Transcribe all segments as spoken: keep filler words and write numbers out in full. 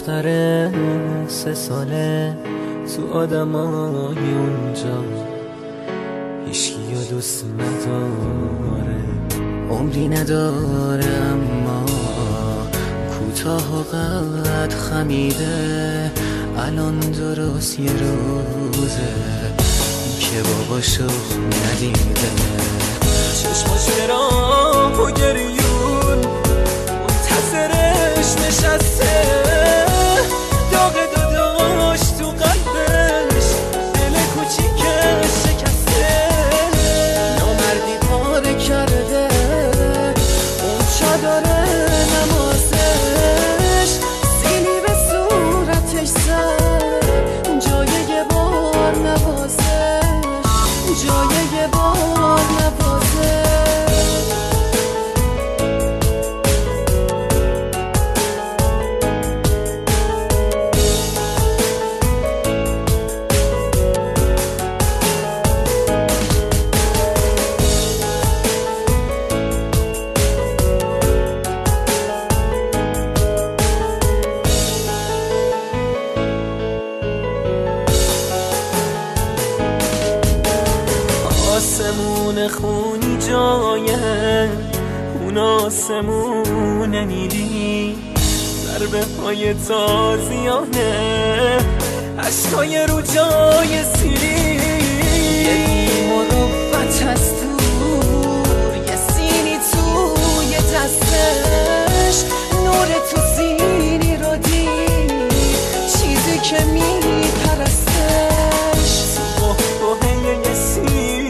دختر سه ساله تو آدمای اونجا هیچکیو دوست نداره، عمری نداره اما کوتاه و قد خمیده. الان درست یه روزه که باباشو ندیده، چشماش براه و گریون منتظرش نشسته، داغ داداش تو قلبش دل کوچیکش شکسته. نامردی پاره کرده اون چادر نمازش، سیلی به صورتش زد جای یه بار نوازش، جای یه بار نوازش. آسمون خونی جایه اون آسمون نیلی، ضربه های تازیانه عشقای رو جای سیلی. یه مروت از دور یه سینی توی دستش، نور تو سینی رو دید چیزی که میپرستش. تو بحبه یه سینی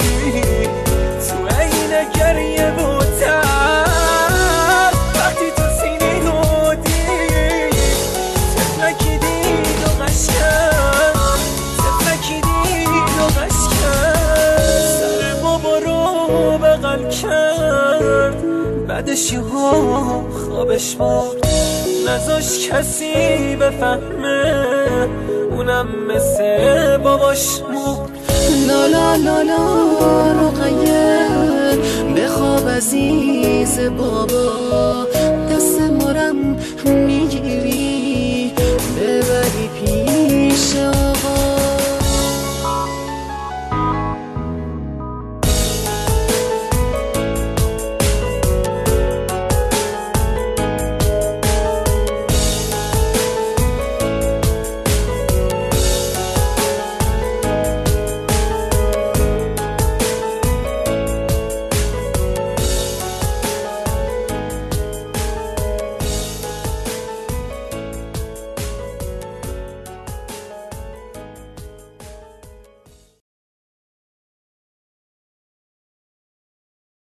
گریه و تر، وقتی تو سینی رو دید تفلکی دید و قشکن، تفلکی دید و قشکن. سر بابا رو بغل کرد بعدش یه ها خوابش برد، نذاش کسی بفهمه اونم مثل باباش مرد. لا لا لا لا رقیه بخواب عزیز بابا،